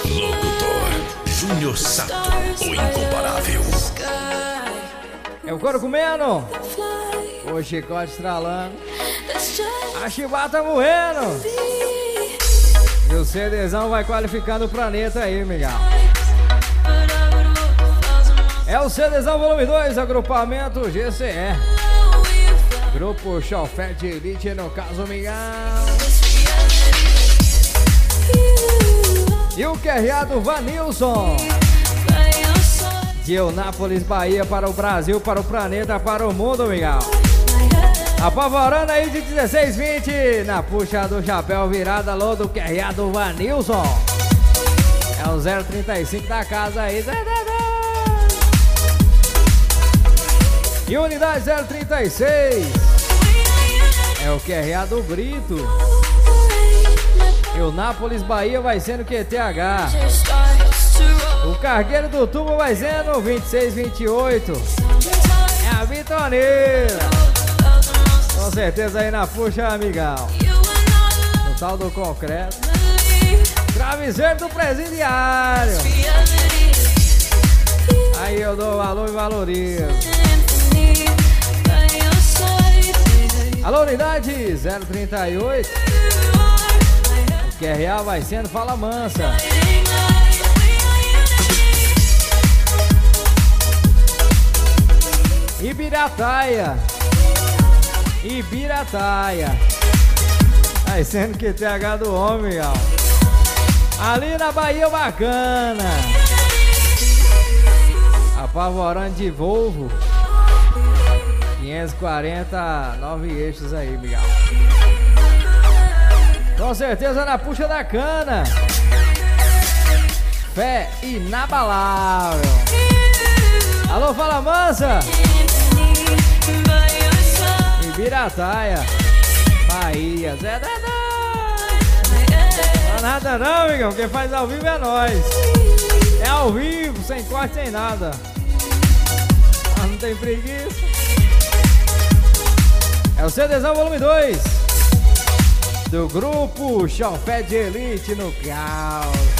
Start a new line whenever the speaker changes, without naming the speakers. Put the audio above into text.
Locutor Júnior Sato, o incomparável.
É o couro comendo, o chicote estralando, a chibata moendo. E o CDzão vai qualificando o planeta aí, Miguel. É o CDzão volume 2, agrupamento GCE. Grupo Chofé de Elite, no caso, Miguel. E o QRA do Vanilson. De Eunápolis, Bahia, para o Brasil, para o planeta, para o mundo, Miguel. Apavorando aí de 16-20 na puxa do chapéu virada, alô do QRA do Vanilson. É o 035 da casa aí. E unidade 036 é o QRA do Brito. Eunápolis, Bahia vai sendo QTH. O cargueiro do tubo vai sendo 2628. É a Vitoneira. Com certeza aí na puxa, amigão. No tal do concreto. Travesseiro do presidiário. Aí eu dou valor e valorizo. Alô, unidade 038. O QRA vai sendo Fala Mansa. Ibirataia. Vai sendo QTH do homem, ó. Ali na Bahia Bacana. Apavorando de Volvo. 540, 9 eixos aí, Miguel. Com certeza na puxa da cana. Fé inabalável. Alô, Fala Mansa. Ibirataia, Bahia. Zé Dadá. Não é nada não, amigão. Quem faz ao vivo é nós. É ao vivo, sem corte, sem nada. Não tem preguiça. É o CDzão volume 2 do grupo Chofé de Elite no caos.